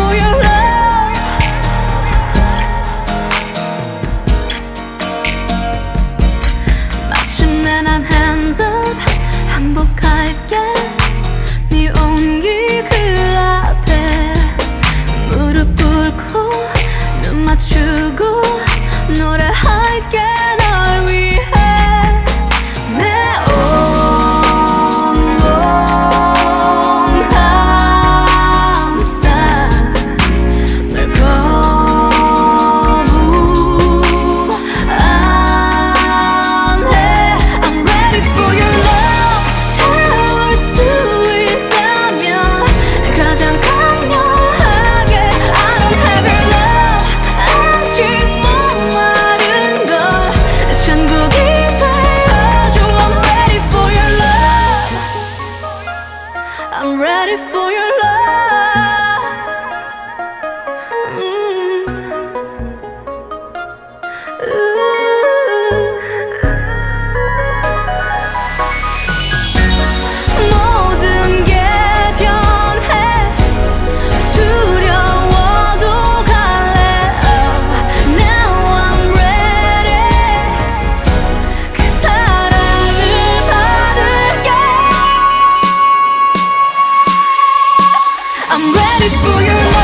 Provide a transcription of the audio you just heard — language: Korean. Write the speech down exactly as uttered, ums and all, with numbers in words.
for your love. 마침내 난 hands up 항복할게. 네 온기 그 앞에 무릎 꿇고 눈 맞추고 노래할게. 널 위해 내 온몸 감싸 널 거부안해. I'm ready for your love. 채울 수 있다면 가장 강렬하게. I don't have your love. 아직 목마른 걸 천국이 되어줘. I'm ready for your love. I'm ready for your love. 음. Ooh. 모든 게 변해 두려워도 갈래. Oh, now I'm ready. 그 사랑을 받을게. I'm ready for your love.